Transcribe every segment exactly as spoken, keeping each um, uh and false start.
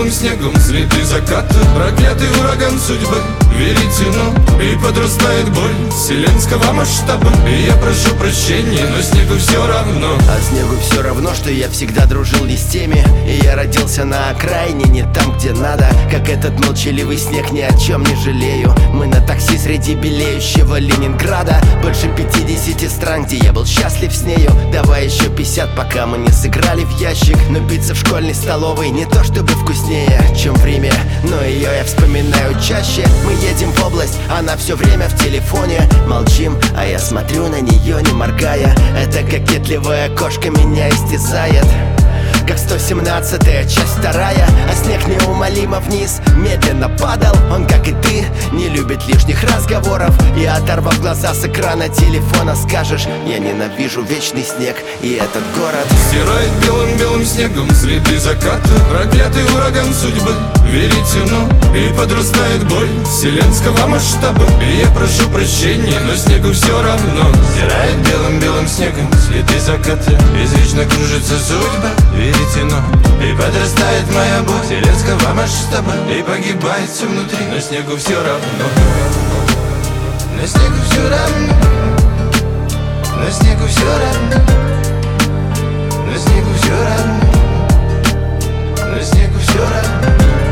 белым снегом цветы заката, проклятый ураган судьбы, веретено. И подрастает боль вселенского масштаба. И я прошу прощения, но снегу все равно. А снегу все равно, что я всегда дружил не с теми. И я родился на окраине, не там, где надо. Как этот молчаливый снег, ни о чем не жалею. Мы на такси среди белеющего Ленинграда. Больше пятидесяти стран, где я был счастлив с нею. Давай еще пятьдесят, пока мы не сыграли в ящик. Но пицца в школьной столовой не то чтобы вкуснее, чем в Риме, но ее я вспоминаю чаще. Мы едем в область, она все время в телефоне. Молчим, а я смотрю на нее, не моргая. Эта кокетливая кошка меня истязает, как сто семнадцатая, часть вторая. А снег неумолимо вниз медленно падал. Он, как и ты, не любит лишних разговоров. И оторвав глаза с экрана телефона, скажешь: я ненавижу вечный снег и этот город. Стирает белым-белым снегом цветы заката, проклятый ураган судьбы, веретено. И подрастает боль вселенского масштаба. И я прошу прощения, но снегу все равно. Стирает белым-белым снегом цветы заката, извечно кружится судьба, веретено. И подрастает моя боль вселенского масштаба. И погибает все внутри, но снегу все равно. На снегу все равно. На снегу все равно. На снегу все равно. На снегу все равно.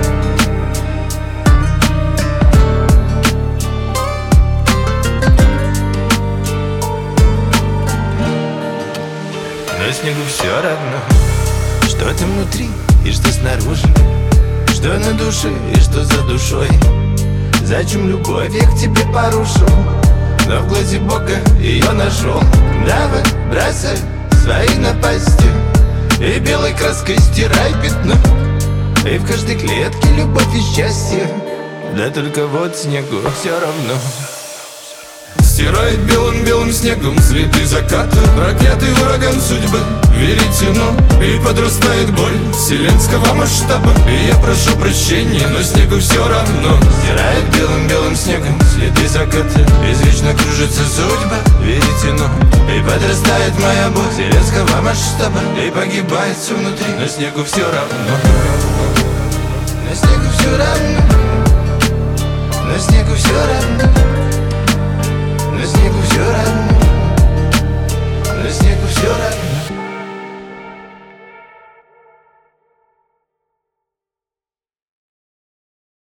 На снегу все равно, что там внутри и что снаружи, что на душе и что за душой. Зачем любовь я к тебе порушил, но в глазе Бога ее нашел. Давай, бросай свои напасти и белой краской стирай пятно. И в каждой клетке любовь и счастье, да только вот снегу все равно. Стирает белым-белым снегом цветы заката, проклятый ураган судьбы, веретено. И подрастает боль вселенского масштаба. И я прошу прощения, но снегу все равно. Стирает белым-белым снегом цветы заката, извечно кружится судьба, веретено. И подрастает моя боль вселенского масштаба. И погибает все внутри, но снегу все равно. На снегу